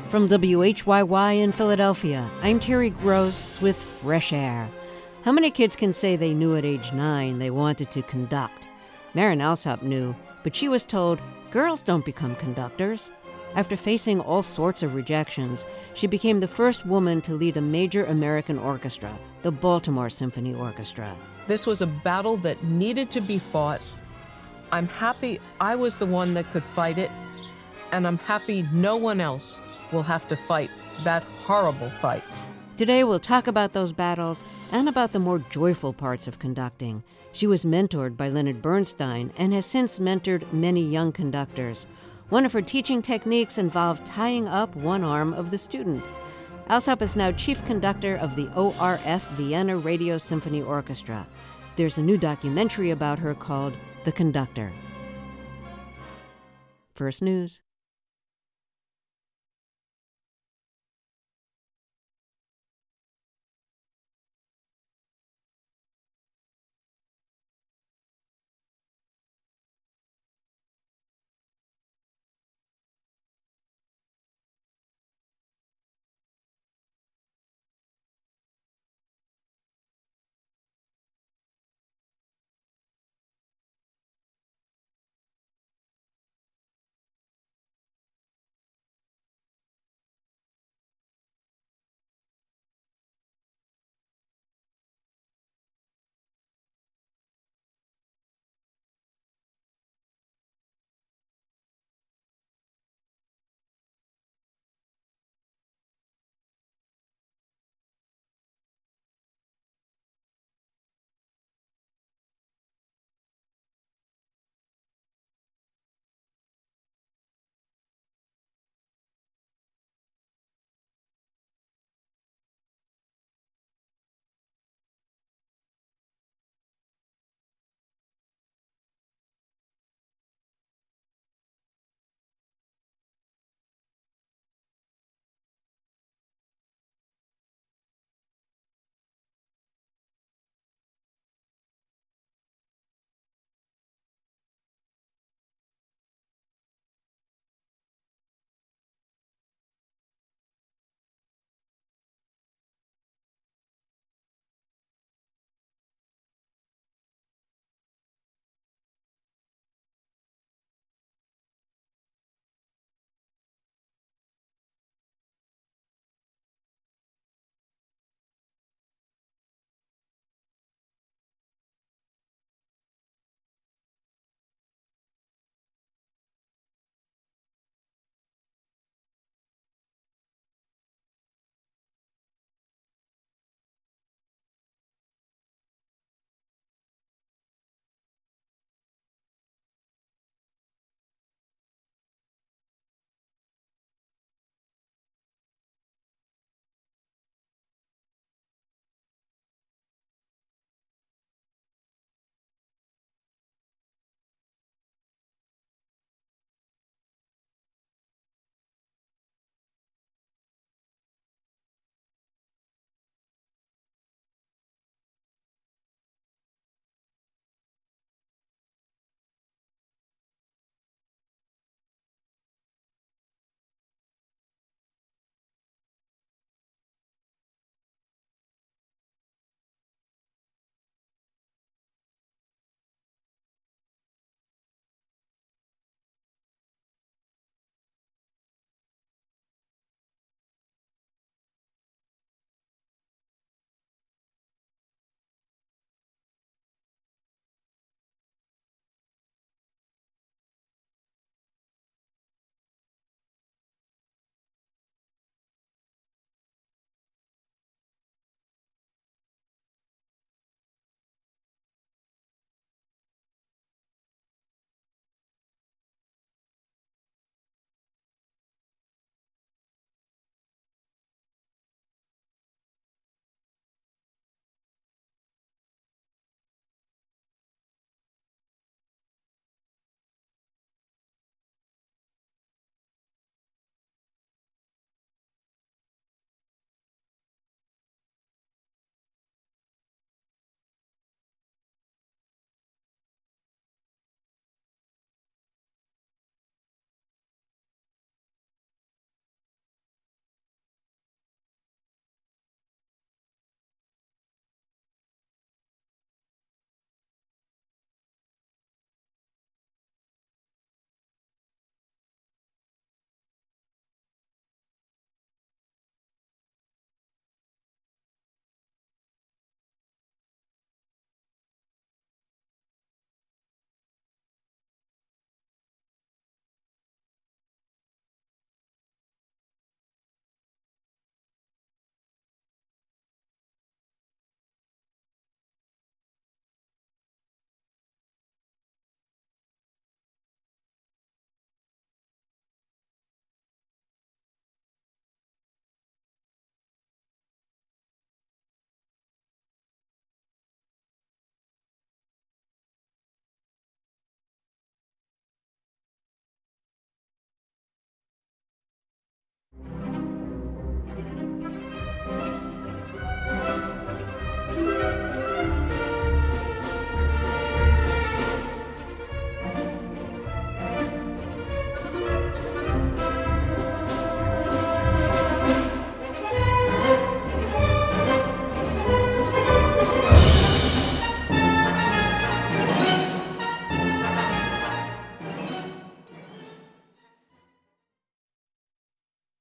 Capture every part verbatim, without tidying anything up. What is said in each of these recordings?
From W H Y Y in Philadelphia, I'm Terry Gross with Fresh Air. How many kids can say they knew at age nine they wanted to conduct? Marin Alsop knew, but she was told, girls don't become conductors. After facing all sorts of rejections, she became the first woman to lead a major American orchestra, the Baltimore Symphony Orchestra. This was a battle that needed to be fought. I'm happy I was the one that could fight it, and I'm happy no one else will have to fight that horrible fight. Today we'll talk about those battles and about the more joyful parts of conducting. She was mentored by Leonard Bernstein and has since mentored many young conductors. One of her teaching techniques involved tying up one arm of the student. Alsop is now chief conductor of the O R F Vienna Radio Symphony Orchestra. There's a new documentary about her called The Conductor. First News.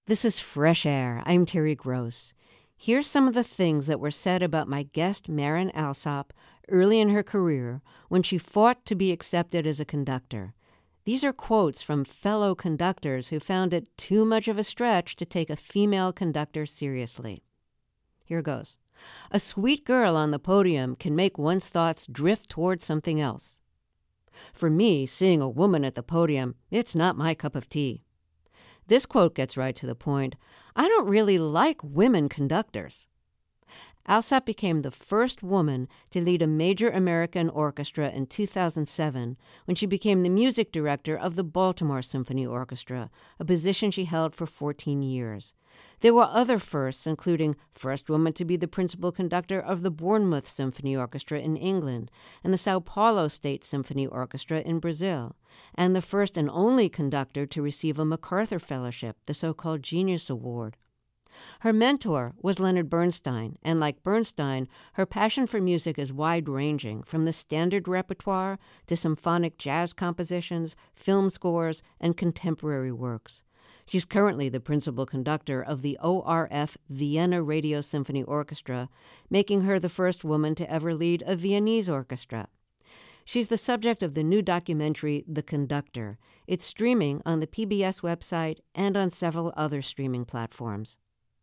This is Fresh Air. I'm Terry Gross. Here's some of the things that were said about my guest, Marin Alsop, early in her career when she fought to be accepted as a conductor. These are quotes from fellow conductors who found it too much of a stretch to take a female conductor seriously. Here goes. A sweet girl on the podium can make one's thoughts drift towards something else. For me, seeing a woman at the podium, it's not my cup of tea. This quote gets right to the point. I don't really like women conductors. Alsop became the first woman to lead a major American orchestra in two thousand seven when she became the music director of the Baltimore Symphony Orchestra, a position she held for fourteen years. There were other firsts, including first woman to be the principal conductor of the Bournemouth Symphony Orchestra in England and the Sao Paulo State Symphony Orchestra in Brazil, and the first and only conductor to receive a MacArthur Fellowship, the so-called Genius Award. Her mentor was Leonard Bernstein, and like Bernstein, her passion for music is wide-ranging, from the standard repertoire to symphonic jazz compositions, film scores, and contemporary works. She's currently the principal conductor of the O R F Vienna Radio Symphony Orchestra, making her the first woman to ever lead a Viennese orchestra. She's the subject of the new documentary, The Conductor. It's streaming on the P B S website and on several other streaming platforms.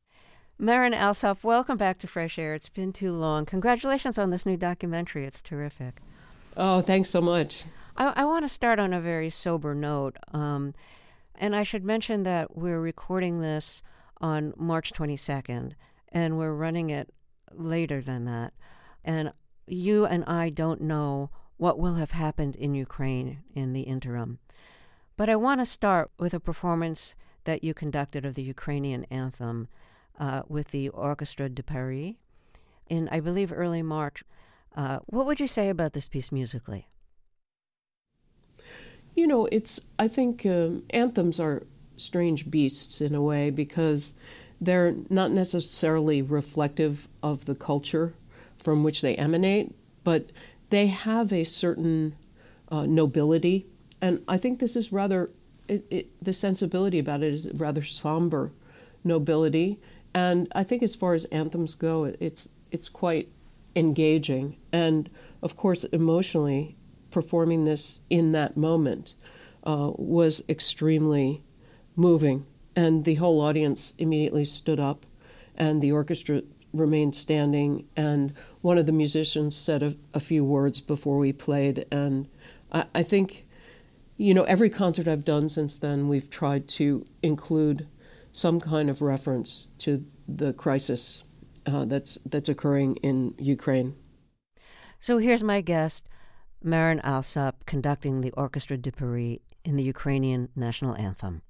Marin Alsop, welcome back to Fresh Air. It's been too long. Congratulations on this new documentary. It's terrific. Oh, thanks so much. I, I want to start on a very sober note. Um, and I should mention that we're recording this on March twenty-second, and we're running it later than that. And you and I don't know what will have happened in Ukraine in the interim. But I want to start with a performance that you conducted of the Ukrainian anthem uh, with the Orchestre de Paris in, I believe, early March. Uh, what would you say about this piece musically? You know, it's, I think um, anthems are strange beasts in a way because they're not necessarily reflective of the culture from which they emanate, but they have a certain uh, nobility. And I think this is rather, it, it, the sensibility about it is rather somber nobility. And I think as far as anthems go, it's it's quite engaging. And of course, emotionally, performing this in that moment uh, was extremely moving. And the whole audience immediately stood up, and the orchestra remained standing. And one of the musicians said a, a few words before we played. And I, I think, you know, every concert I've done since then, we've tried to include some kind of reference to the crisis uh, that's that's occurring in Ukraine. So here's my guest, Marin Alsop, conducting the Orchestre de Paris in the Ukrainian national anthem.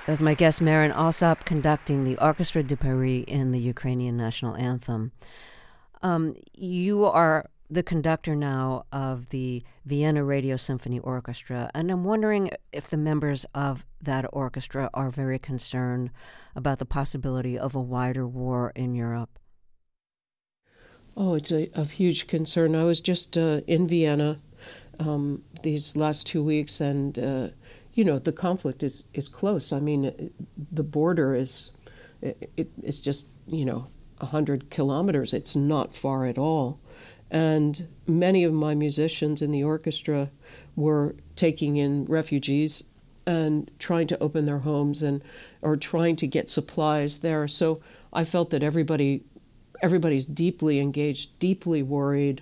That was my guest, Marin Alsop, conducting the Orchestra de Paris in the Ukrainian national anthem. Um, you are the conductor now of the Vienna Radio Symphony Orchestra, and I'm wondering if the members of that orchestra are very concerned about the possibility of a wider war in Europe. Oh, it's a, a huge concern. I was just uh, in Vienna um, these last two weeks, and uh, you know, the conflict is, is close. I mean, it, the border is it, it, it's just, you know, one hundred kilometers. It's not far at all. And many of my musicians in the orchestra were taking in refugees and trying to open their homes and or trying to get supplies there. So I felt that everybody everybody's deeply engaged, deeply worried.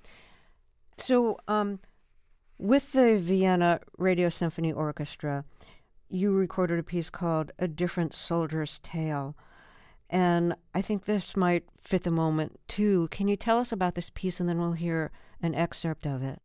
So um, with the Vienna Radio Symphony Orchestra, you recorded a piece called A Different Soldier's Tale. And I think this might fit the moment, too. Can you tell us about this piece, and then we'll hear an excerpt of it?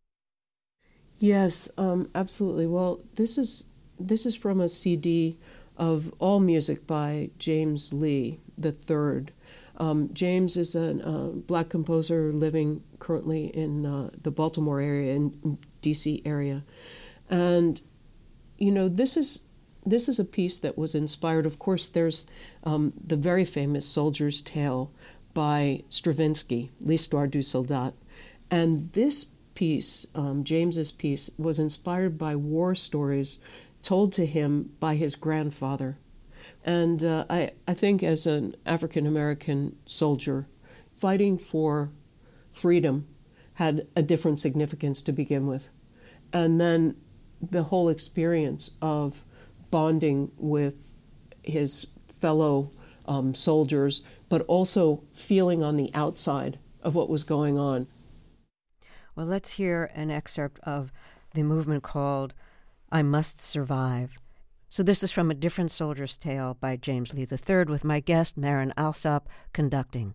Yes, um, absolutely. Well, this is this is from a C D of all music by James Lee the Third. Um, James is a uh, black composer living currently in uh, the Baltimore area, in D C area. And, you know, this is... This is a piece that was inspired, of course, there's um, the very famous Soldier's Tale by Stravinsky, L'Histoire du Soldat. And this piece, um, James's piece, was inspired by war stories told to him by his grandfather. And uh, I, I think as an African-American soldier, fighting for freedom had a different significance to begin with. And then the whole experience of bonding with his fellow um, soldiers, but also feeling on the outside of what was going on. Well, let's hear an excerpt of the movement called I Must Survive. So this is from A Different Soldier's Tale by James Lee the Third, with my guest, Marin Alsop, conducting.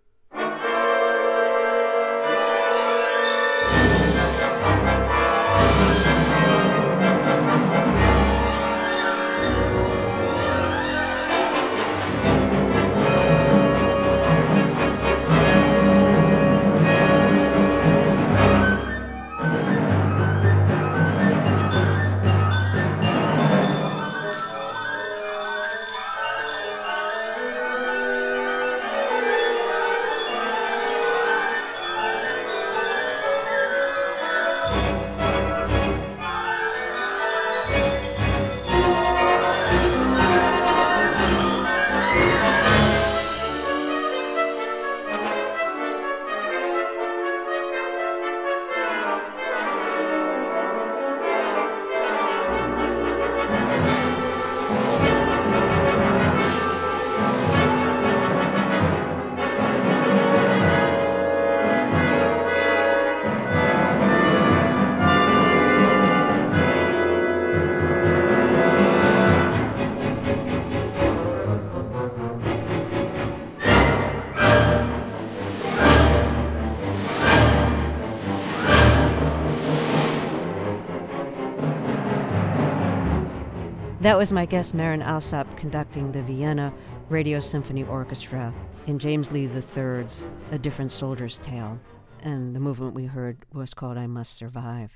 That was my guest, Marin Alsop, conducting the Vienna Radio Symphony Orchestra in James Lee the Third's A Different Soldier's Tale. And the movement we heard was called I Must Survive.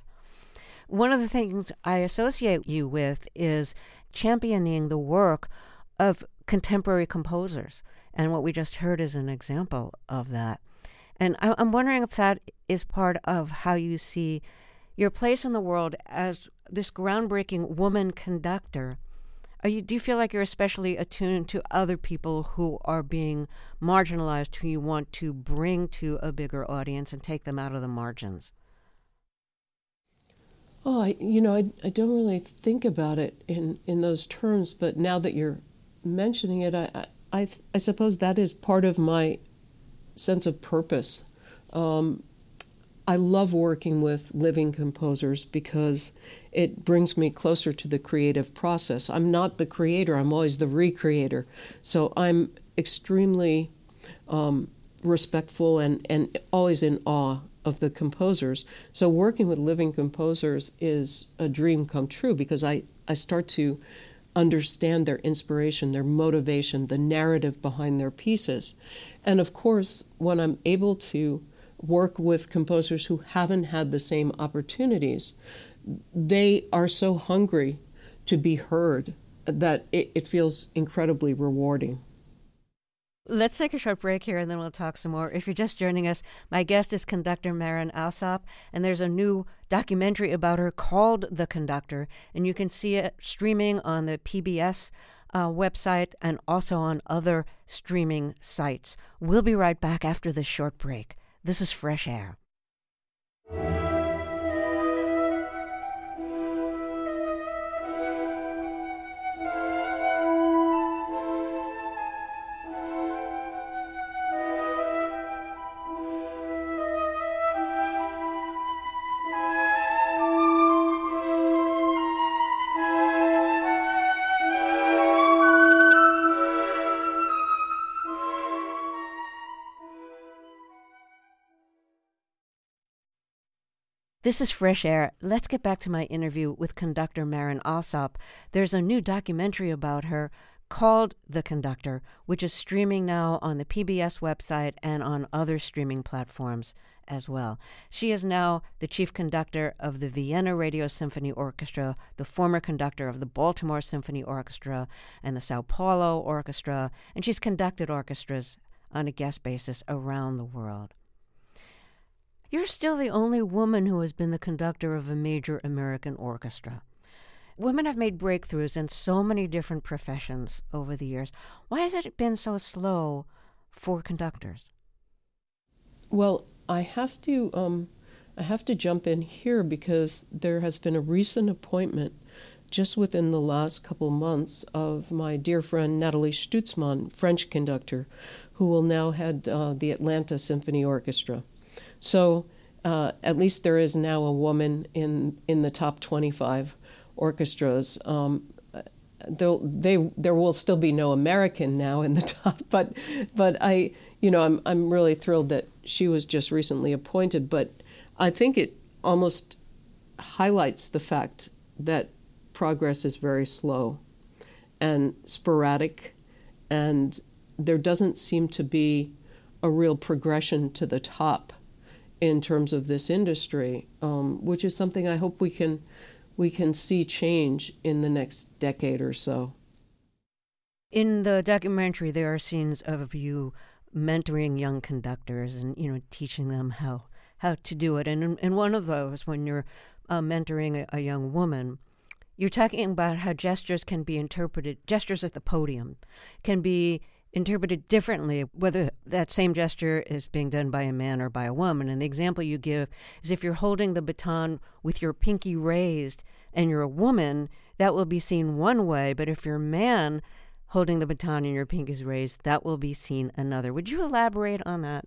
One of the things I associate you with is championing the work of contemporary composers. And what we just heard is an example of that. And I'm wondering if that is part of how you see your place in the world as this groundbreaking woman conductor. Are you, do you feel like you're especially attuned to other people who are being marginalized, who you want to bring to a bigger audience and take them out of the margins? Oh, I, you know, I, I don't really think about it in, in those terms, but now that you're mentioning it, I, I, I suppose that is part of my sense of purpose. Um, I love working with living composers because it brings me closer to the creative process. I'm not the creator, I'm always the recreator. So I'm extremely um, respectful and, and always in awe of the composers. So working with living composers is a dream come true because I, I start to understand their inspiration, their motivation, the narrative behind their pieces. And of course, when I'm able to work with composers who haven't had the same opportunities, they are so hungry to be heard that it, it feels incredibly rewarding. Let's take a short break here and then we'll talk some more. If you're just joining us, my guest is conductor Marin Alsop, and there's a new documentary about her called The Conductor, and you can see it streaming on the P B S uh, website and also on other streaming sites. We'll be right back after this short break. This is Fresh Air. This is Fresh Air. Let's get back to my interview with conductor Marin Alsop. There's a new documentary about her called The Conductor, which is streaming now on the P B S website and on other streaming platforms as well. She is now the chief conductor of the Vienna Radio Symphony Orchestra, the former conductor of the Baltimore Symphony Orchestra and the Sao Paulo Orchestra, and she's conducted orchestras on a guest basis around the world. You're still the only woman who has been the conductor of a major American orchestra. Women have made breakthroughs in so many different professions over the years. Why has it been so slow for conductors? Well, I have to um, I have to jump in here because there has been a recent appointment just within the last couple months of my dear friend Nathalie Stutzmann, French conductor, who will now head uh, the Atlanta Symphony Orchestra. So uh, at least there is now a woman in, in the top twenty-five orchestras. Um, they there will still be no American now in the top, but but I you know I'm I'm really thrilled that she was just recently appointed. But I think it almost highlights the fact that progress is very slow and sporadic, and there doesn't seem to be a real progression to the top in terms of this industry, um, which is something I hope we can we can see change in the next decade or so. In the documentary, there are scenes of you mentoring young conductors and, you know, teaching them how how to do it. And in, in one of those, when you're uh, mentoring a, a young woman, you're talking about how gestures can be interpreted, gestures at the podium can be interpreted differently, whether that same gesture is being done by a man or by a woman. And the example you give is if you're holding the baton with your pinky raised and you're a woman, that will be seen one way, but if you're a man holding the baton and your pinky is raised, that will be seen another. Would you elaborate on that?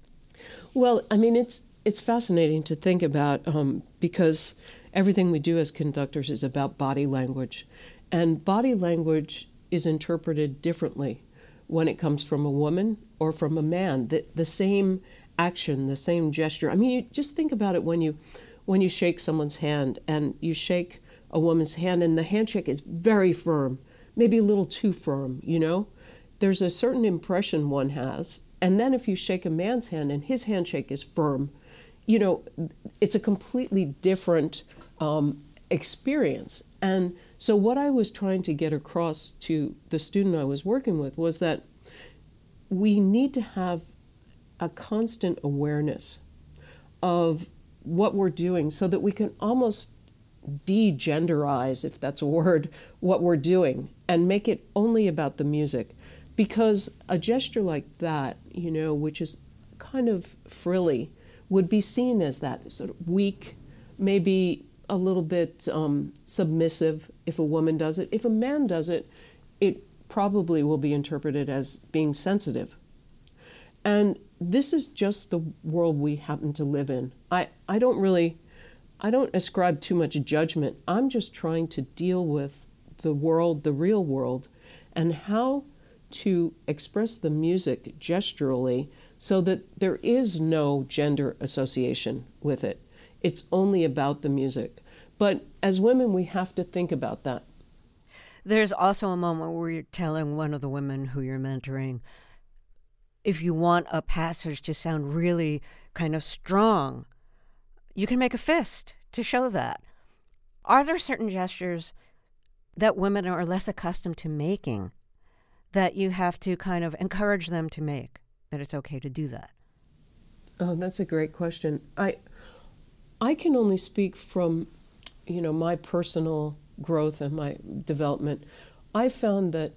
Well, I mean, it's it's fascinating to think about um, because everything we do as conductors is about body language, and body language is interpreted differently when it comes from a woman or from a man. The, the same action, the same gesture. I mean, you just think about it when you when you shake someone's hand and you shake a woman's hand and the handshake is very firm, maybe a little too firm, you know? There's a certain impression one has. And then if you shake a man's hand and his handshake is firm, you know, it's a completely different um, experience. And so what I was trying to get across to the student I was working with was that we need to have a constant awareness of what we're doing so that we can almost de-genderize, if that's a word, what we're doing and make it only about the music. Because a gesture like that, you know, which is kind of frilly, would be seen as that sort of weak, maybe a little bit um, submissive if a woman does it. If a man does it, it probably will be interpreted as being sensitive. And this is just the world we happen to live in. I, I don't really, I don't ascribe too much judgment. I'm just trying to deal with the world, the real world, and how to express the music gesturally so that there is no gender association with it. It's only about the music. But as women, we have to think about that. There's also a moment where you're telling one of the women who you're mentoring, if you want a passage to sound really kind of strong, you can make a fist to show that. Are there certain gestures that women are less accustomed to making that you have to kind of encourage them to make, that it's okay to do that? Oh, that's a great question. I I can only speak from, you know, my personal growth and my development. I found that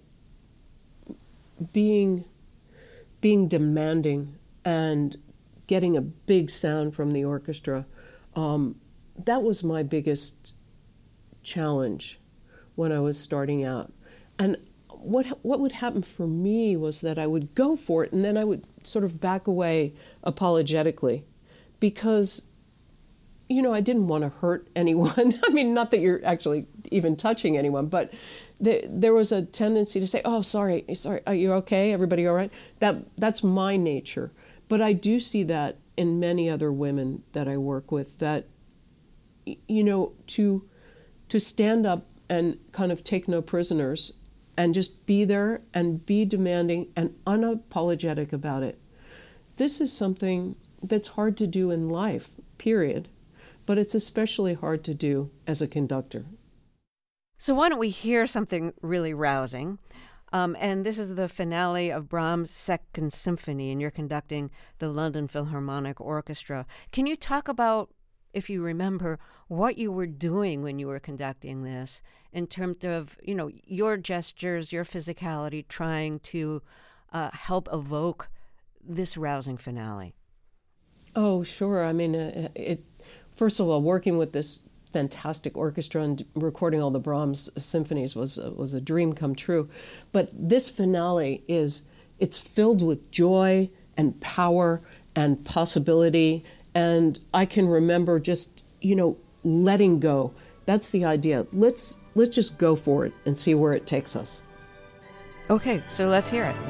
being being demanding and getting a big sound from the orchestra, um, that was my biggest challenge when I was starting out. And what what would happen for me was that I would go for it, and then I would sort of back away apologetically, because, you know, I didn't want to hurt anyone. I mean, not that you're actually even touching anyone, but there, there was a tendency to say, "Oh, sorry, sorry, are you okay? Everybody all right?" That that's my nature. But I do see that in many other women that I work with, that, you know, to to stand up and kind of take no prisoners and just be there and be demanding and unapologetic about it. This is something that's hard to do in life, period. But it's especially hard to do as a conductor. So why don't we hear something really rousing? Um, and this is the finale of Brahms' Second Symphony, and you're conducting the London Philharmonic Orchestra. Can you talk about, if you remember, what you were doing when you were conducting this in terms of, you know, your gestures, your physicality, trying to uh, help evoke this rousing finale? Oh, sure. I mean, uh, it. First of all, working with this fantastic orchestra and recording all the Brahms symphonies was uh, was a dream come true. But this finale is, it's filled with joy and power and possibility. And I can remember just, you know, letting go. That's the idea. Let's let's just go for it and see where it takes us. Okay, so let's hear it.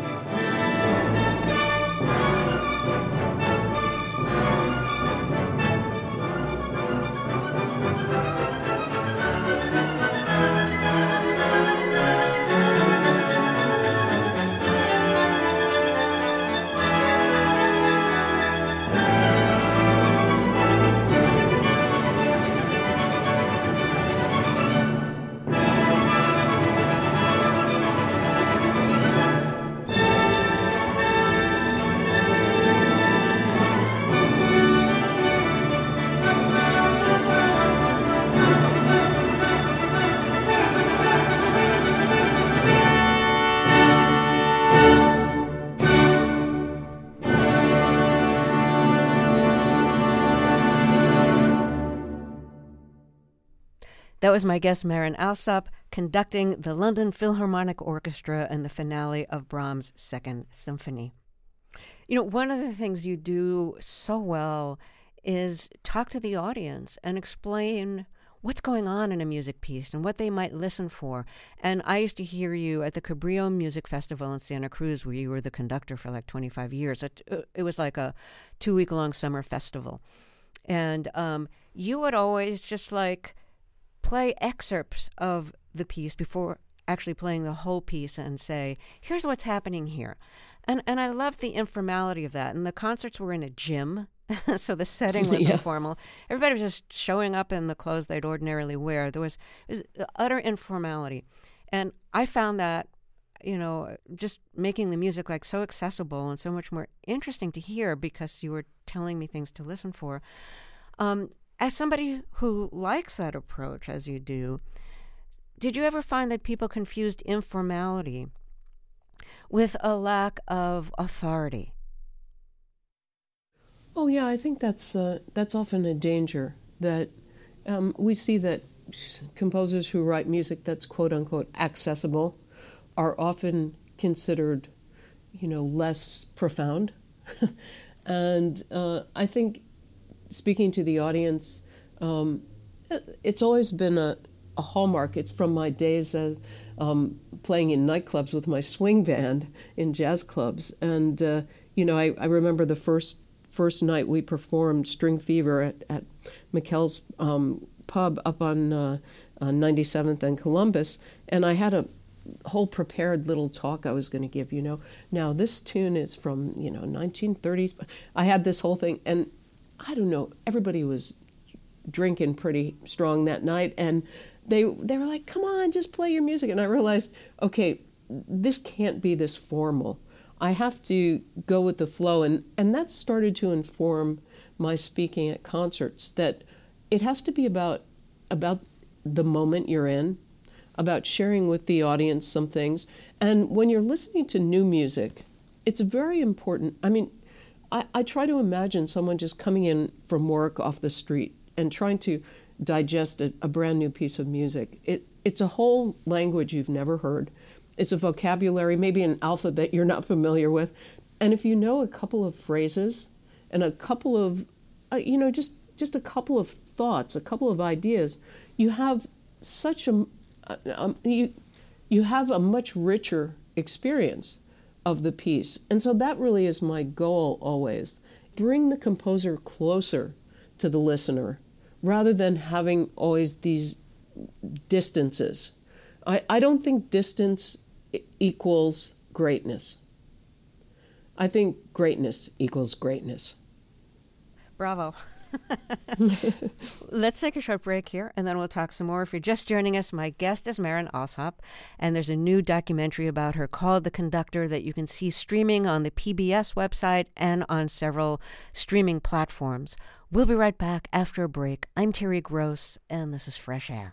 That was my guest, Maren Alsop, conducting the London Philharmonic Orchestra and the finale of Brahms' Second Symphony. You know, one of the things you do so well is talk to the audience and explain what's going on in a music piece and what they might listen for. And I used to hear you at the Cabrillo Music Festival in Santa Cruz, where you were the conductor for like twenty-five years. It, it was like a two-week-long summer festival. And um, you would always just like play excerpts of the piece before actually playing the whole piece and say, here's what's happening here. And and I loved the informality of that. And the concerts were in a gym, so the setting was yeah. informal. Everybody was just showing up in the clothes they'd ordinarily wear. There was, was utter informality. And I found that, you know, just making the music like so accessible and so much more interesting to hear because you were telling me things to listen for. Um, As somebody who likes that approach, as you do, did you ever find that people confused informality with a lack of authority? Oh, yeah, I think that's uh, that's often a danger. That um, we see that composers who write music that's quote-unquote accessible are often considered, you know, less profound. And uh, I think, speaking to the audience, um, it's always been a, a hallmark. It's from my days of um, playing in nightclubs with my swing band in jazz clubs. And, uh, you know, I, I remember the first first night we performed String Fever at, at McKell's um, pub up on uh, uh, ninety-seventh and Columbus, and I had a whole prepared little talk I was going to give, you know. Now, this tune is from, you know, nineteen thirties. I had this whole thing, and I don't know, everybody was drinking pretty strong that night, and they they were like, come on, just play your music. And I realized, okay, this can't be this formal. I have to go with the flow, and, and that started to inform my speaking at concerts, that it has to be about about the moment you're in, about sharing with the audience some things. And when you're listening to new music, it's very important. I mean, I, I try to imagine someone just coming in from work off the street and trying to digest a, a brand new piece of music. It It's a whole language you've never heard. It's a vocabulary, maybe an alphabet you're not familiar with. And if you know a couple of phrases and a couple of, uh, you know, just, just a couple of thoughts, a couple of ideas, you have such a, um, you, you have a much richer experience of the piece. And so that really is my goal always. Bring the composer closer to the listener rather than having always these distances. I, I don't think distance equals greatness. I think greatness equals greatness. Bravo. Let's take a short break here, and then we'll talk some more. If you're just joining us, my guest is Marin Alsop, and there's a new documentary about her called The Conductor that you can see streaming on the P B S website and on several streaming platforms. We'll be right back after a break. I'm Terry Gross, and this is Fresh Air.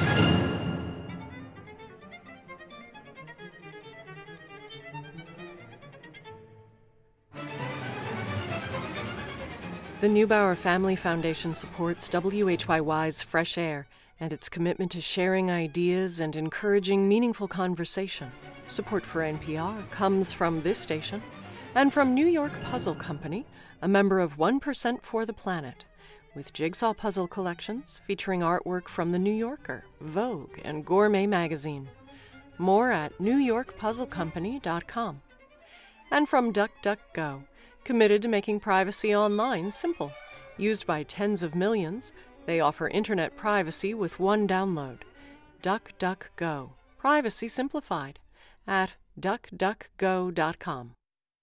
The Neubauer Family Foundation supports W H Y Y's Fresh Air and its commitment to sharing ideas and encouraging meaningful conversation. Support for N P R comes from this station and from New York Puzzle Company, a member of one percent for the Planet, with jigsaw puzzle collections featuring artwork from The New Yorker, Vogue, and Gourmet Magazine. More at new york puzzle company dot com. And from DuckDuckGo, committed to making privacy online simple. Used by tens of millions, they offer internet privacy with one download. DuckDuckGo, privacy simplified, at duck duck go dot com.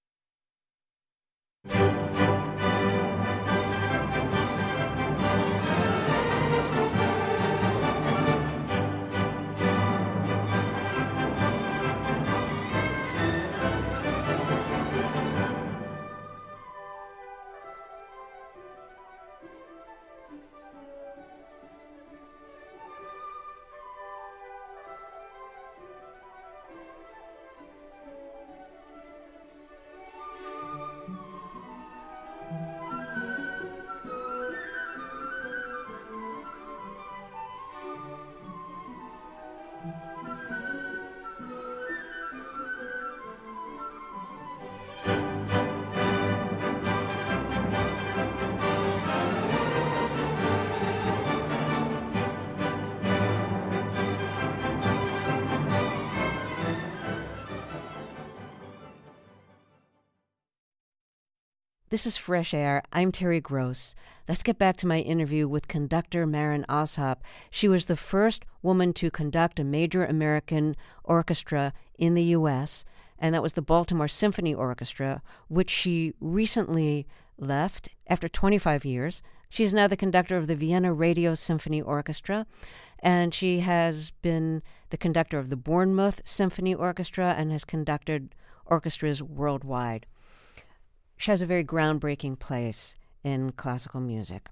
This is Fresh Air. I'm Terry Gross. Let's get back to my interview with conductor Marin Alsop. She was the first woman to conduct a major American orchestra in the U S, and that was the Baltimore Symphony Orchestra, which she recently left after twenty-five years. She is now the conductor of the Vienna Radio Symphony Orchestra, and she has been the conductor of the Bournemouth Symphony Orchestra and has conducted orchestras worldwide. She has a very groundbreaking place in classical music.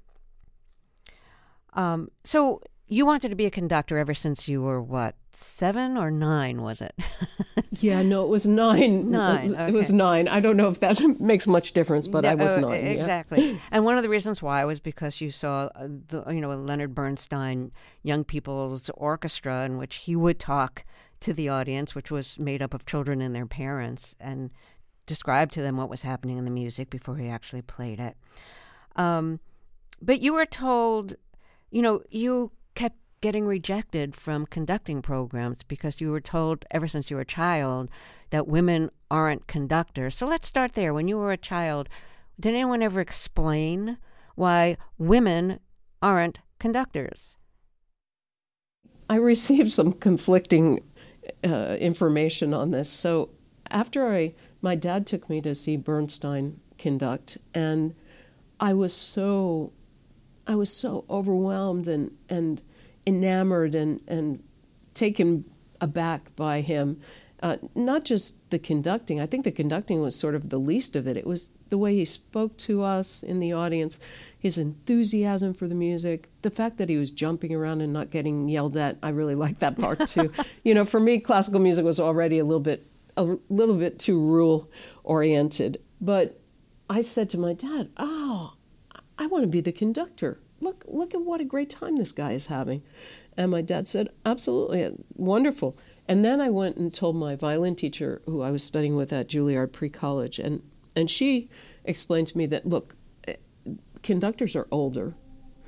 Um, so you wanted to be a conductor ever since you were, what, seven or nine, was it? Yeah, no, it was nine. Nine, okay. It was nine. I don't know if that makes much difference, but Yeah, I was uh, nine. Exactly. Yeah. And one of the reasons why was because you saw, uh, the, you know, Leonard Bernstein Young People's Orchestra, in which he would talk to the audience, which was made up of children and their parents, and describe to them what was happening in the music before he actually played it. Um, but you were told, you know, you kept getting rejected from conducting programs because you were told ever since you were a child that women aren't conductors. So let's start there. When you were a child, did anyone ever explain why women aren't conductors? I received some conflicting uh, information on this. So after I, my dad took me to see Bernstein conduct, and I was so, I was so overwhelmed and, and enamored and, and taken aback by him. Uh, not just the conducting. I think the conducting was sort of the least of it. It was the way he spoke to us in the audience, his enthusiasm for the music, the fact that he was jumping around and not getting yelled at. I really liked that part too. You know, for me, classical music was already a little bit, a little bit too rule oriented. But I said to my dad, "Oh, I want to be the conductor. Look, look at what a great time this guy is having." And my dad said, "Absolutely, wonderful." And then I went and told my violin teacher, who I was studying with at Juilliard pre-college, and, and she explained to me that, look, conductors are older.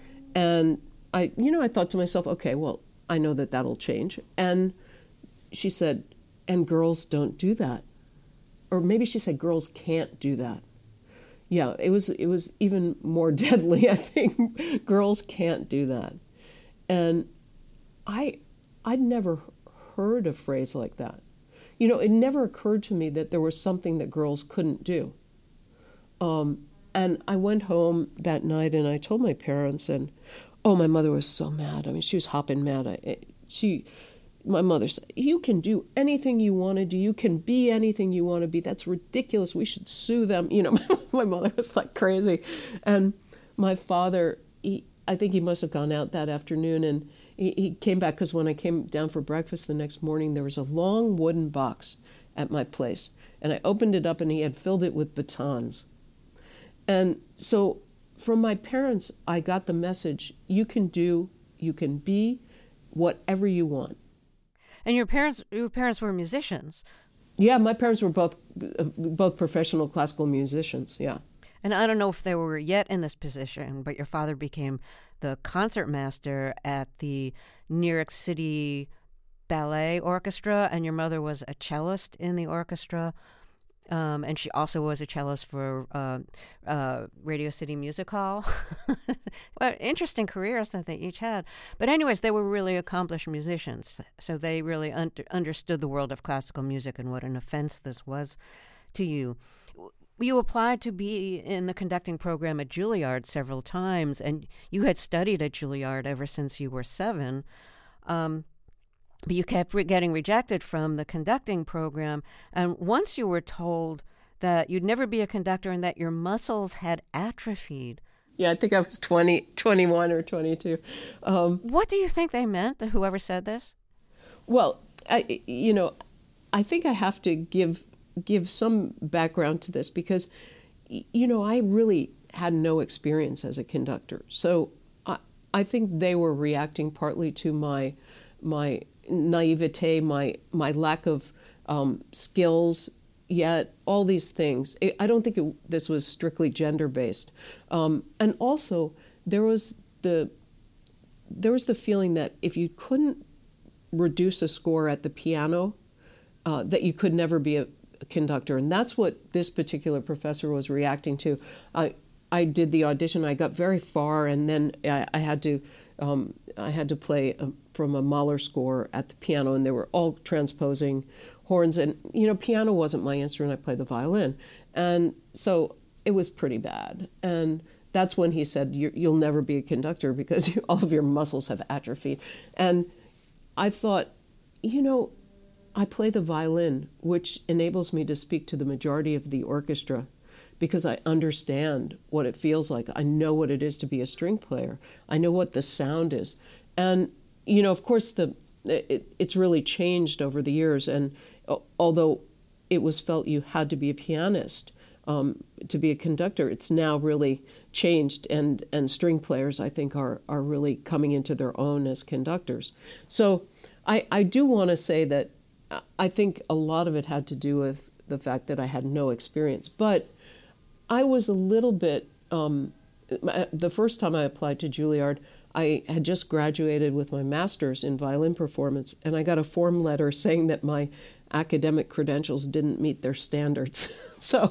And I, you know, I thought to myself, okay, well, I know that that'll change. And she said, and girls don't do that. Or maybe she said girls can't do that. Yeah, it was it was even more deadly, I think. Girls can't do that. And I I'd never heard a phrase like that. You know, it never occurred to me that there was something that girls couldn't do. Um, and I went home that night and I told my parents, and oh, my mother was so mad. I mean, she was hopping mad. I, she, my mother said, "You can do anything you want to do. You can be anything you want to be. That's ridiculous. We should sue them." You know, my mother was like crazy. And my father, he, I think he must have gone out that afternoon, and he, he came back, because when I came down for breakfast the next morning, there was a long wooden box at my place. And I opened it up, and he had filled it with batons. And so from my parents, I got the message, you can do, you can be whatever you want. And your parents, your parents were musicians. Yeah, my parents were both both professional classical musicians, yeah. And I don't know if they were yet in this position, but your father became the concertmaster at the New York City Ballet Orchestra, and your mother was a cellist in the orchestra. Um, and she also was a cellist for uh, uh, Radio City Music Hall. Well, interesting careers that they each had. But anyways, they were really accomplished musicians. So they really un- understood the world of classical music and what an offense this was to you. You applied to be in the conducting program at Juilliard several times, and you had studied at Juilliard ever since you were seven. Um, But you kept re- getting rejected from the conducting program. And once you were told that you'd never be a conductor and that your muscles had atrophied. Yeah, I think I was twenty, twenty-one or twenty-two. Um, what do you think they meant, whoever said this? Well, I, you know, I think I have to give give some background to this because, you know, I really had no experience as a conductor. So I, I think they were reacting partly to my my naivete, my my lack of um, skills, yet all these things. I don't think it, this was strictly gender-based. Um, and also, there was the there was the feeling that if you couldn't reduce a score at the piano, uh, that you could never be a, a conductor. And that's what this particular professor was reacting to. I I did the audition. I got very far, and then I, I had to um, I had to play a, from a Mahler score at the piano, and they were all transposing horns. And you know, piano wasn't my instrument. I played the violin, and so it was pretty bad. And that's when he said, You're, "You'll never be a conductor because you, all of your muscles have atrophied." And I thought, you know, I play the violin, which enables me to speak to the majority of the orchestra because I understand what it feels like. I know what it is to be a string player. I know what the sound is. And, you know, of course, the it, it's really changed over the years. And although it was felt you had to be a pianist um, to be a conductor, it's now really changed. And, and string players, I think, are, are really coming into their own as conductors. So I, I do want to say that I think a lot of it had to do with the fact that I had no experience. But I was a little bit, um, the first time I applied to Juilliard, I had just graduated with my master's in violin performance, and I got a form letter saying that my academic credentials didn't meet their standards. So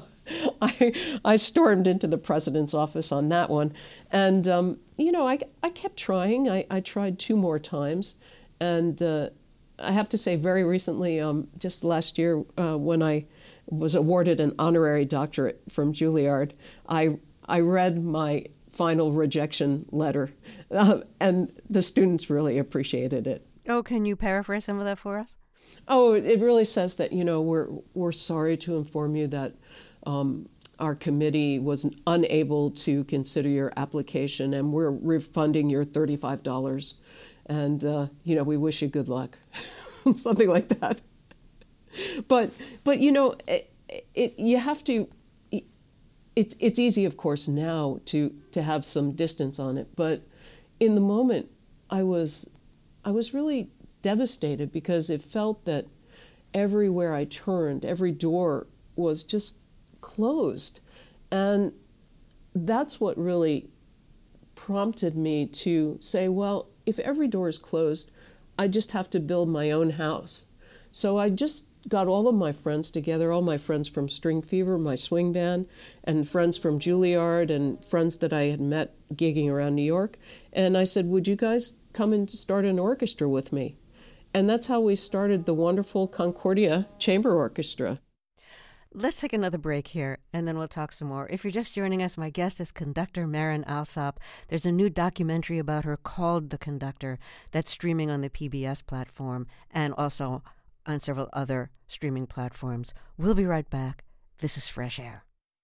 I I stormed into the president's office on that one. And, um, you know, I, I kept trying. I, I tried two more times. And uh, I have to say, very recently, um, just last year, uh, when I was awarded an honorary doctorate from Juilliard, I I read my final rejection letter, uh, and the students really appreciated it. Oh, can you paraphrase some of that for us? Oh, it really says that, you know, we're we're sorry to inform you that um, our committee was unable to consider your application, and we're refunding your thirty-five dollars. And, uh, you know, we wish you good luck. Something like that. But, but you know, it, it, you have to, it, it's it's easy, of course, now to, to have some distance on it. But in the moment, I was, I was really devastated because it felt that everywhere I turned, every door was just closed. And that's what really prompted me to say, well, if every door is closed, I just have to build my own house. So I just got all of my friends together, all my friends from String Fever, my swing band, and friends from Juilliard, and friends that I had met gigging around New York. And I said, would you guys come and start an orchestra with me? And that's how we started the wonderful Concordia Chamber Orchestra. Let's take another break here, and then we'll talk some more. If you're just joining us, my guest is conductor Marin Alsop. There's a new documentary about her called The Conductor that's streaming on the P B S platform and also on several other streaming platforms. We'll be right back. This is Fresh Air.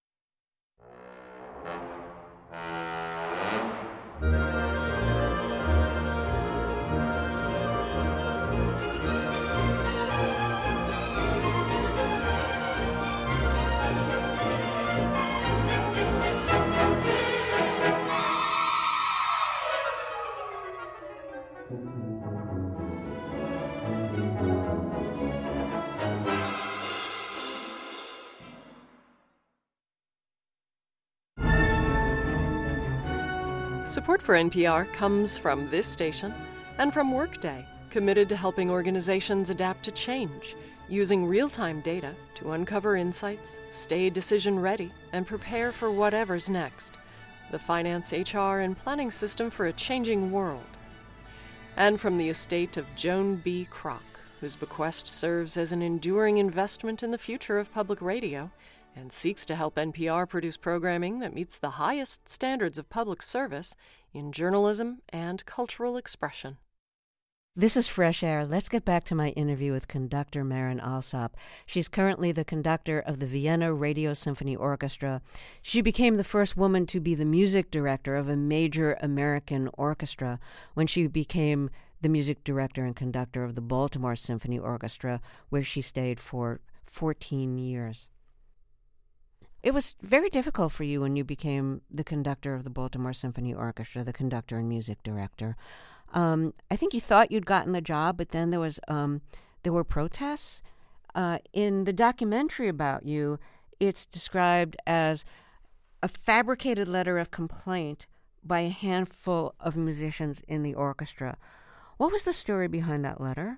Support for N P R comes from this station and from Workday, committed to helping organizations adapt to change, using real-time data to uncover insights, stay decision-ready, and prepare for whatever's next. The finance, H R, and planning system for a changing world. And from the estate of Joan B. Kroc, whose bequest serves as an enduring investment in the future of public radio and seeks to help N P R produce programming that meets the highest standards of public service in journalism and cultural expression. This is Fresh Air. Let's get back to my interview with conductor Marin Alsop. She's currently the conductor of the Vienna Radio Symphony Orchestra. She became the first woman to be the music director of a major American orchestra when she became the music director and conductor of the Baltimore Symphony Orchestra, where she stayed for fourteen years. It was very difficult for you when you became the conductor of the Baltimore Symphony Orchestra, the conductor and music director. Um, I think you thought you'd gotten the job, but then there was um, there were protests. Uh, in the documentary about you, it's described as a fabricated letter of complaint by a handful of musicians in the orchestra. What was the story behind that letter?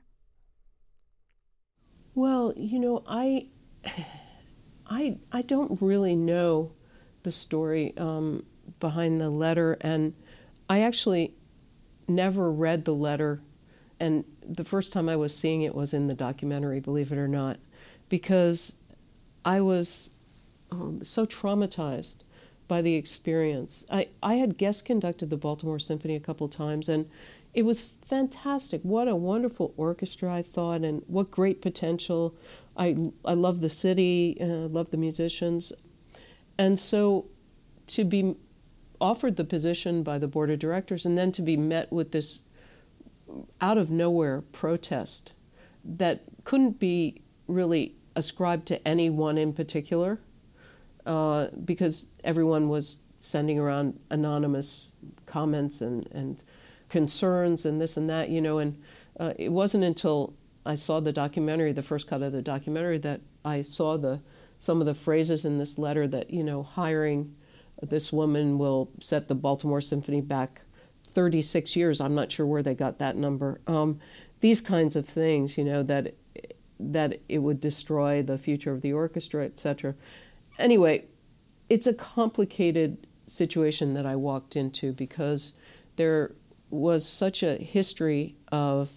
Well, you know, I... I I don't really know the story um, behind the letter, and I actually never read the letter, and the first time I was seeing it was in the documentary, believe it or not, because I was um, so traumatized by the experience. I, I had guest conducted the Baltimore Symphony a couple times, and it was fantastic. What a wonderful orchestra, I thought, and what great potential. I, I love the city, uh, love the musicians. And so to be offered the position by the board of directors and then to be met with this out-of-nowhere protest that couldn't be really ascribed to anyone in particular, uh, because everyone was sending around anonymous comments and, and concerns and this and that, you know, and uh, it wasn't until I saw the documentary, the first cut of the documentary, that I saw the some of the phrases in this letter that, you know, hiring this woman will set the Baltimore Symphony back thirty-six years. I'm not sure where they got that number. Um, these kinds of things, you know, that that it would destroy the future of the orchestra, et cetera. Anyway, it's a complicated situation that I walked into because there was such a history of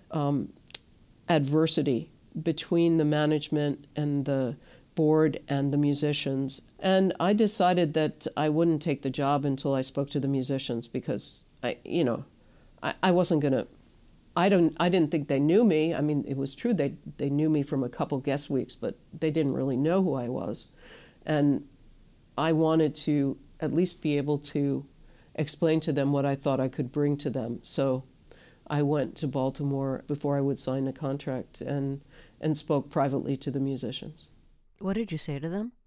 um, adversity between the management and the board and the musicians. And I decided that I wouldn't take the job until I spoke to the musicians, because I, you know, I, I wasn't going to, I don't, I didn't think they knew me. I mean, it was true they they knew me from a couple guest weeks, but they didn't really know who I was. And I wanted to at least be able to explain to them what I thought I could bring to them. So I went to Baltimore before I would sign the contract and and spoke privately to the musicians. What did you say to them?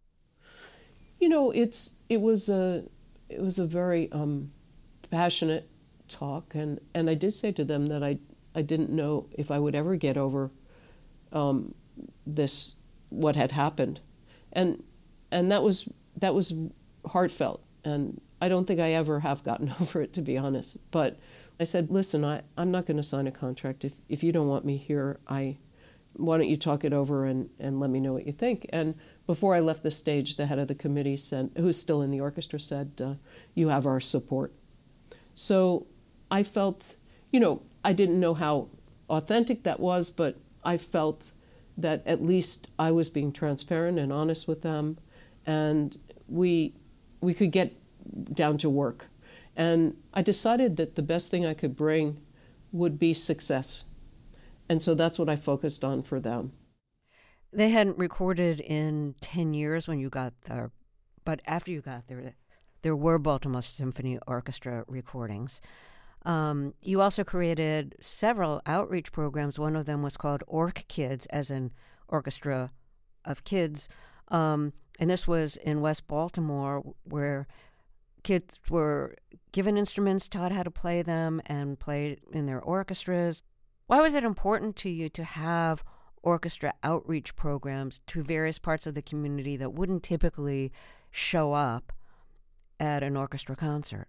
You know, it's it was a it was a very um, passionate talk, and, and I did say to them that I I didn't know if I would ever get over um, this, what had happened, and and that was that was heartfelt, and I don't think I ever have gotten over it, to be honest. But I said, listen, I, I'm not going to sign a contract. If if you don't want me here, I why don't you talk it over and, and let me know what you think. And before I left the stage, the head of the committee said, who's still in the orchestra, said, uh, you have our support. So I felt, you know, I didn't know how authentic that was, but I felt that at least I was being transparent and honest with them, and we we could get down to work. And I decided that the best thing I could bring would be success. And so that's what I focused on for them. They hadn't recorded in ten years when you got there, but after you got there, there were Baltimore Symphony Orchestra recordings. Um, you also created several outreach programs. One of them was called Orc Kids, as an orchestra of kids. Um, and this was in West Baltimore, where kids were given instruments, taught how to play them, and played in their orchestras. Why was it important to you to have orchestra outreach programs to various parts of the community that wouldn't typically show up at an orchestra concert?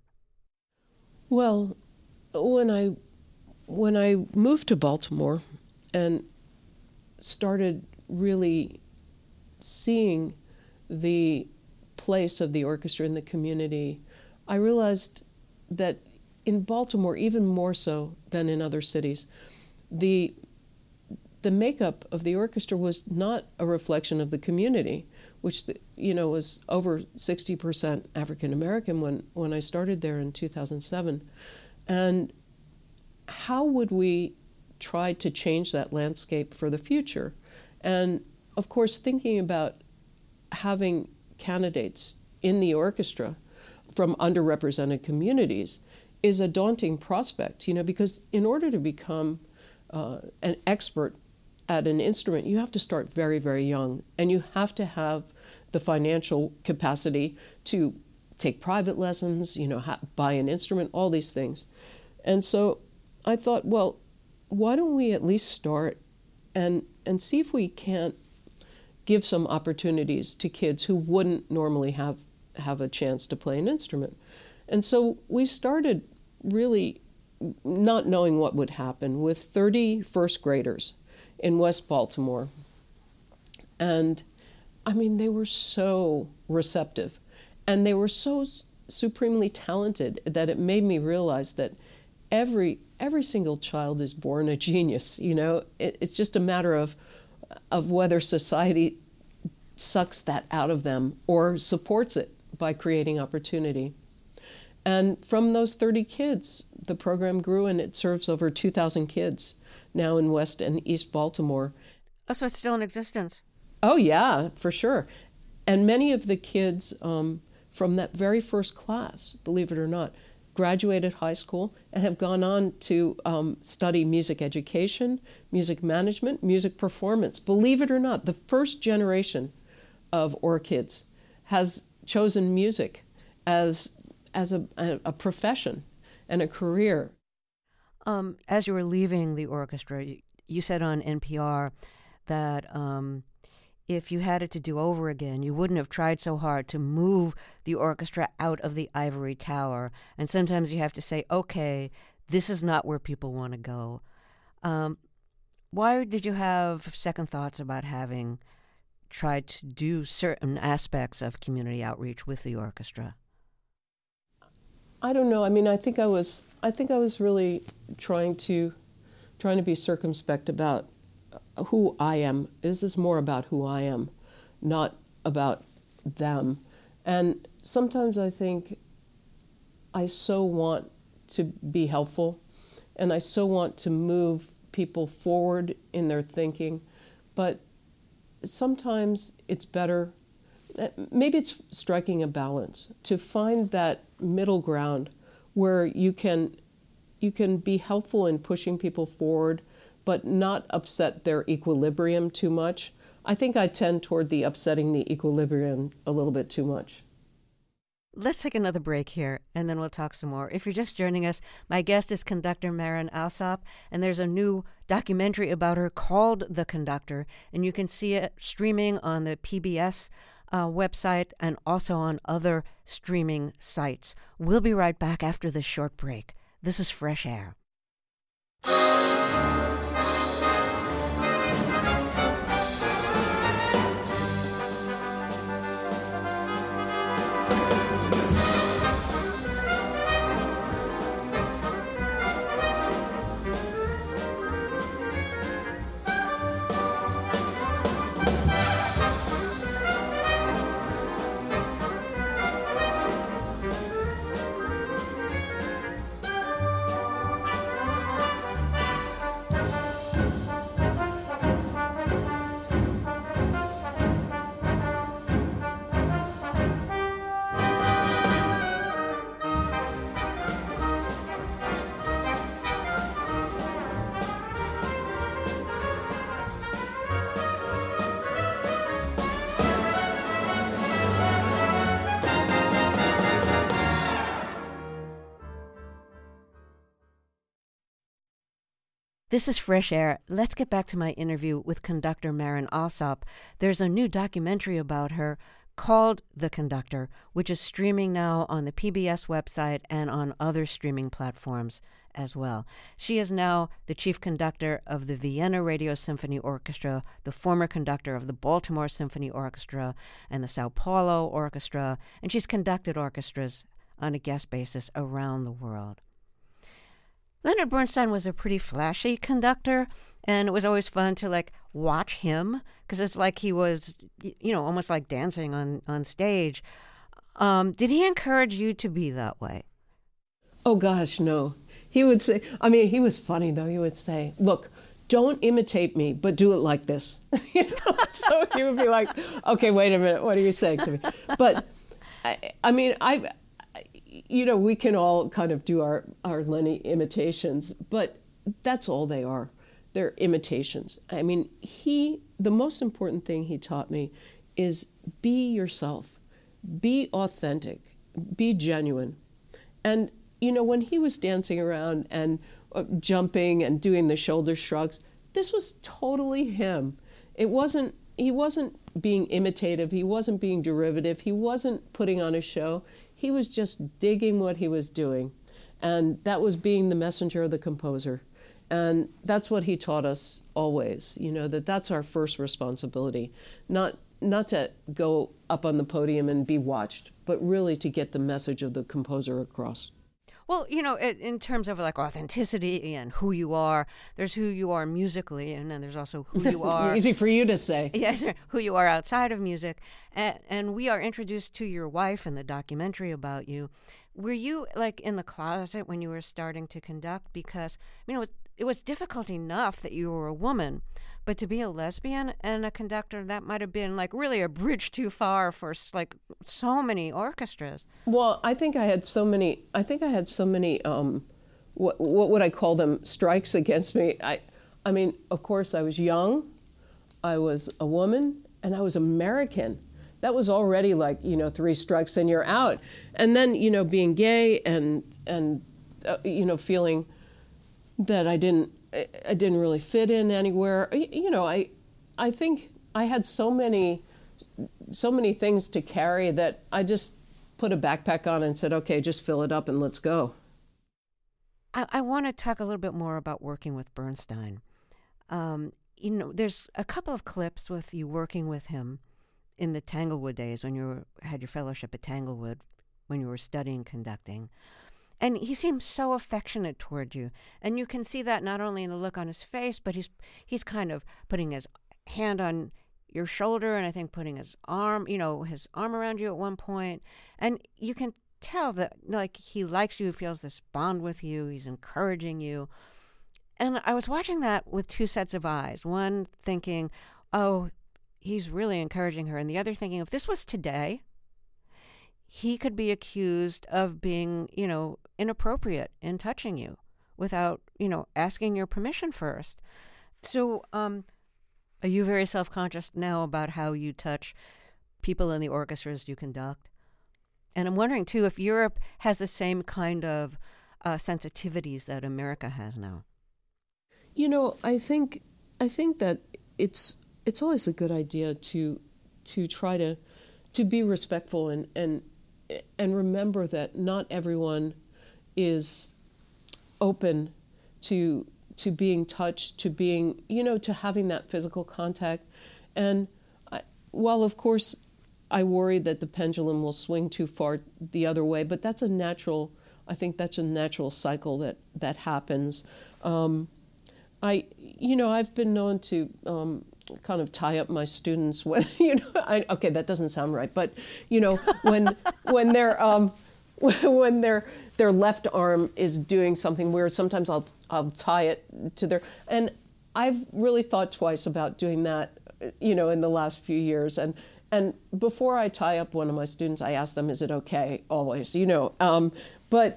Well, when I when I moved to Baltimore and started really seeing the place of the orchestra in the community, I realized that in Baltimore, even more so than in other cities, the the makeup of the orchestra was not a reflection of the community, which, you know, was over sixty percent African American when, when I started there in two thousand seven. And how would we try to change that landscape for the future? And of course, thinking about having candidates in the orchestra from underrepresented communities is a daunting prospect, you know, because in order to become uh, an expert at an instrument, you have to start very, very young, and you have to have the financial capacity to take private lessons, you know, ha- buy an instrument, all these things. And so I thought, well, why don't we at least start and and see if we can't give some opportunities to kids who wouldn't normally have have a chance to play an instrument. And so we started really not knowing what would happen with thirty first graders in West Baltimore. And I mean, they were so receptive, and they were so supremely talented that it made me realize that every every single child is born a genius. You know, it, it's just a matter of of whether society sucks that out of them or supports it by creating opportunity. And from those thirty kids, the program grew, and it serves over two thousand kids now in West and East Baltimore. Oh, so it's still in existence? Oh, yeah, for sure. And many of the kids um, from that very first class, believe it or not, graduated high school and have gone on to um, study music education, music management, music performance. Believe it or not, the first generation of orchids has chosen music as as a, a, a profession and a career. Um, as you were leaving the orchestra, you, you said on N P R that um, if you had it to do over again, you wouldn't have tried so hard to move the orchestra out of the ivory tower. And sometimes you have to say, okay, this is not where people want to go. Um, why did you have second thoughts about having tried to do certain aspects of community outreach with the orchestra? I don't know. I mean, I think I was I think I was really trying to trying to be circumspect about who I am. This is more about who I am, not about them. And sometimes I think I so want to be helpful, and I so want to move people forward in their thinking, but sometimes it's better, maybe it's striking a balance, to find that middle ground where you can you can be helpful in pushing people forward, but not upset their equilibrium too much. I think I tend toward the upsetting the equilibrium a little bit too much. Let's take another break here, and then we'll talk some more. If you're just joining us, my guest is conductor Marin Alsop, and there's a new documentary about her called The Conductor, and you can see it streaming on the P B S uh, website and also on other streaming sites. We'll be right back after this short break. This is Fresh Air. This is Fresh Air. Let's get back to my interview with conductor Marin Alsop. There's a new documentary about her called The Conductor, which is streaming now on the P B S website and on other streaming platforms as well. She is now the chief conductor of the Vienna Radio Symphony Orchestra, the former conductor of the Baltimore Symphony Orchestra and the Sao Paulo Orchestra, and she's conducted orchestras on a guest basis around the world. Leonard Bernstein was a pretty flashy conductor, and it was always fun to like watch him because it's like he was, you know, almost like dancing on, on stage. Um, did he encourage you to be that way? Oh, gosh, no. He would say, I mean, he was funny, though. He would say, look, don't imitate me, but do it like this. You know? So he would be like, okay, wait a minute. What are you saying to me? But, I, I mean, I... You know, we can all kind of do our, our Lenny imitations, but that's all they are. They're imitations. I mean, he, the most important thing he taught me is be yourself, be authentic, be genuine. And, you know, when he was dancing around and uh, jumping and doing the shoulder shrugs, this was totally him. It wasn't, he wasn't being imitative. He wasn't being derivative. He wasn't putting on a show. He was just digging what he was doing, and that was being the messenger of the composer. And that's what he taught us always, you know, that that's our first responsibility, not not to go up on the podium and be watched, but really to get the message of the composer across. Well, you know, in terms of like authenticity and who you are, there's who you are musically, and then there's also who you are. Easy for you to say. Yes, who you are outside of music. And, and we are introduced to your wife in the documentary about you. Were you like in the closet when you were starting to conduct? Because, I mean, it was, it was difficult enough that you were a woman, but to be a lesbian and a conductor, that might have been like really a bridge too far for like so many orchestras. Well, I think I had so many, I think I had so many, um, what, what would I call them, strikes against me. I, I mean, of course, I was young, I was a woman, and I was American. That was already like, you know, three strikes and you're out. And then, you know, being gay and, and uh, you know, feeling that I didn't, I didn't really fit in anywhere. You know, I, I think I had so many, so many things to carry that I just put a backpack on and said, okay, just fill it up and let's go. I, I want to talk a little bit more about working with Bernstein. Um, you know, there's a couple of clips with you working with him in the Tanglewood days when you were, had your fellowship at Tanglewood, when you were studying conducting. And he seems so affectionate toward you. And you can see that not only in the look on his face, but he's he's kind of putting his hand on your shoulder and I think putting his arm, you know, his arm around you at one point. And you can tell that, like, he likes you, feels this bond with you, he's encouraging you. And I was watching that with two sets of eyes. One thinking, oh, he's really encouraging her. And the other thinking, if this was today, he could be accused of being, you know, inappropriate in touching you without, you know, asking your permission first. So um, are you very self-conscious now about how you touch people in the orchestras you conduct? And I'm wondering, too, if Europe has the same kind of uh, sensitivities that America has now. You know, I think I think that it's it's always a good idea to to try to to be respectful and and and remember that not everyone is open to to being touched, to being, you know, to having that physical contact. And I, while of course I worry that the pendulum will swing too far the other way, but that's a natural, I think that's a natural cycle that, that happens. Um, I, you know, I've been known to um, kind of tie up my students when, you know, I, okay, that doesn't sound right, but, you know, when when they're, um, when their their left arm is doing something weird, sometimes I'll I'll tie it to their, and I've really thought twice about doing that, you know, in the last few years, and and before I tie up one of my students, I ask them, is it okay? Always, you know, um, but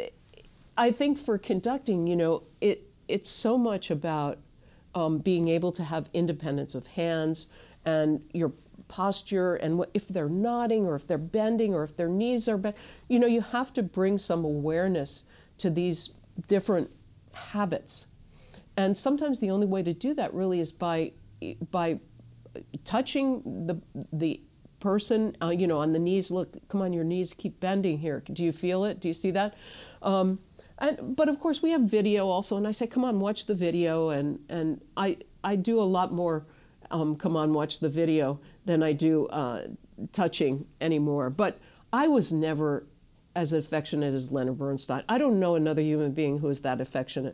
I think for conducting, you know, it it's so much about um, being able to have independence of hands and your posture, and what, if they're nodding or if they're bending or if their knees are bent, you know, you have to bring some awareness to these different habits. And sometimes the only way to do that really is by by touching the the person, uh, you know, on the knees. Look, come on, your knees keep bending here. Do you feel it? Do you see that? Um, and but of course we have video also, and I say, come on, watch the video, and and I I do a lot more. Um, come on, watch the video than I do uh, touching anymore. But I was never as affectionate as Leonard Bernstein. I don't know another human being who is that affectionate.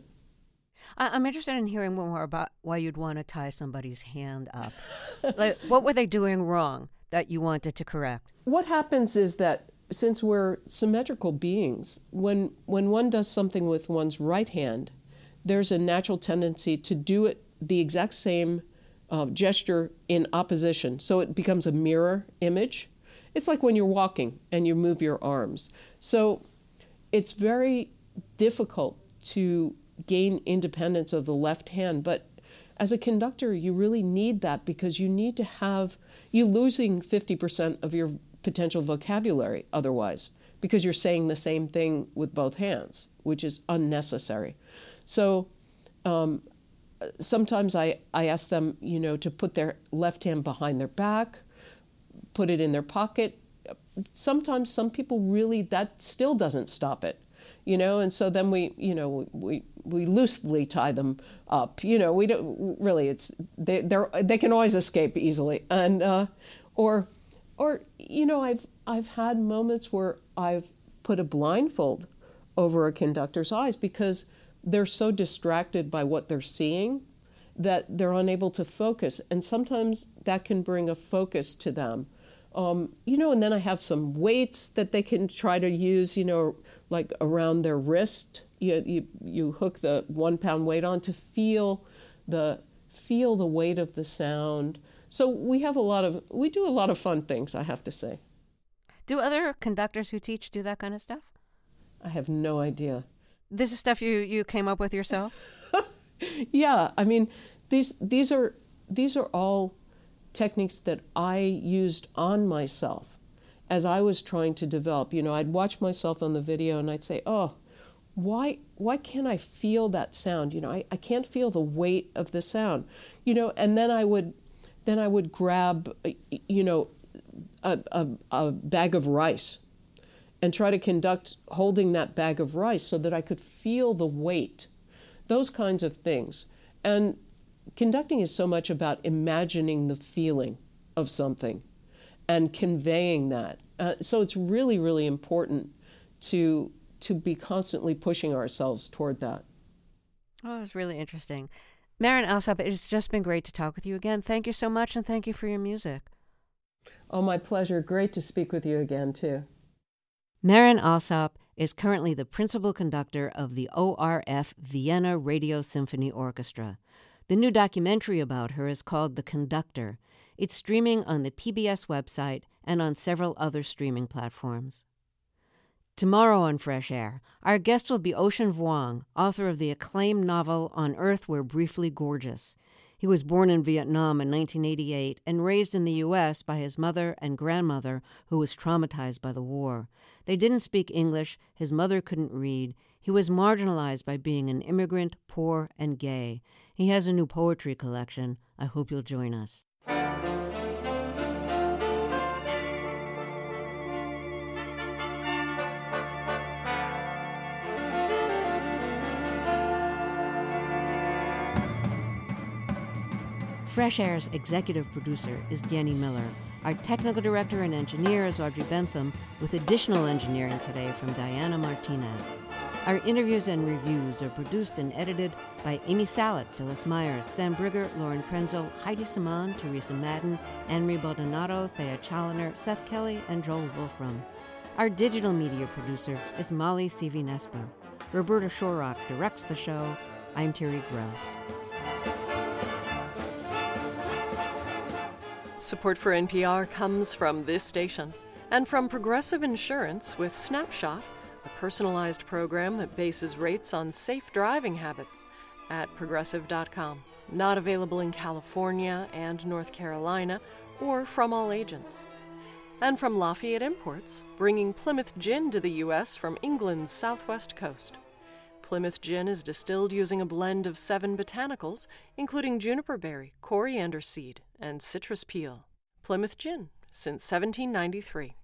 I'm interested in hearing more about why you'd want to tie somebody's hand up. Like, what were they doing wrong that you wanted to correct? What happens is that since we're symmetrical beings, when when one does something with one's right hand, there's a natural tendency to do it the exact same Uh, gesture in opposition. So it becomes a mirror image. It's like when you're walking and you move your arms. So it's very difficult to gain independence of the left hand. But as a conductor, you really need that, because you need to have, you're losing fifty percent of your potential vocabulary otherwise, because you're saying the same thing with both hands, which is unnecessary. So um, sometimes I, I ask them, you know, to put their left hand behind their back, put it in their pocket. Sometimes some people really, that still doesn't stop it, you know, and so then we, you know, we we loosely tie them up, you know, we don't really, it's, they they're, they can always escape easily. And, uh, or, or, you know, I've, I've had moments where I've put a blindfold over a conductor's eyes because they're so distracted by what they're seeing that they're unable to focus. And sometimes that can bring a focus to them. Um, you know, and then I have some weights that they can try to use, you know, like around their wrist. You, you, you hook the one pound weight on to feel the, feel the weight of the sound. So we have a lot of, we do a lot of fun things, I have to say. Do other conductors who teach do that kind of stuff? I have no idea. This is stuff you, you came up with yourself? Yeah, I mean, these these are these are all techniques that I used on myself as I was trying to develop. You know, I'd watch myself on the video and I'd say, oh, why why can't I feel that sound? You know, I, I can't feel the weight of the sound. You know, and then I would then I would grab, you know, a, a, a bag of rice and try to conduct holding that bag of rice so that I could feel the weight, those kinds of things. And conducting is so much about imagining the feeling of something and conveying that. Uh, so it's really, really important to to be constantly pushing ourselves toward that. Oh, it was really interesting. Maren Alsop, it has just been great to talk with you again. Thank you so much, and thank you for your music. Oh, my pleasure. Great to speak with you again, too. Maren Alsop is currently the principal conductor of the O R F Vienna Radio Symphony Orchestra. The new documentary about her is called The Conductor. It's streaming on the P B S website and on several other streaming platforms. Tomorrow on Fresh Air, our guest will be Ocean Vuong, author of the acclaimed novel On Earth We're Briefly Gorgeous. He was born in Vietnam in nineteen eighty-eight and raised in the U S by his mother and grandmother, who was traumatized by the war. They didn't speak English, his mother couldn't read. He was marginalized by being an immigrant, poor, and gay. He has a new poetry collection. I hope you'll join us. Fresh Air's executive producer is Danny Miller. Our technical director and engineer is Audrey Bentham, with additional engineering today from Diana Martinez. Our interviews and reviews are produced and edited by Amy Salet, Phyllis Myers, Sam Brigger, Lauren Krenzel, Heidi Saman, Teresa Madden, Anne-Marie Baldonado, Thea Challoner, Seth Kelly, and Joel Wolfram. Our digital media producer is Molly Seavy-Nesper. Roberta Shorrock directs the show. I'm Terry Gross. Support for N P R comes from this station and from Progressive Insurance with Snapshot, a personalized program that bases rates on safe driving habits at progressive dot com. Not available in California and North Carolina or from all agents. And from Lafayette Imports, bringing Plymouth Gin to the U S from England's southwest coast. Plymouth Gin is distilled using a blend of seven botanicals, including juniper berry, coriander seed, and citrus peel. Plymouth Gin, since seventeen ninety-three.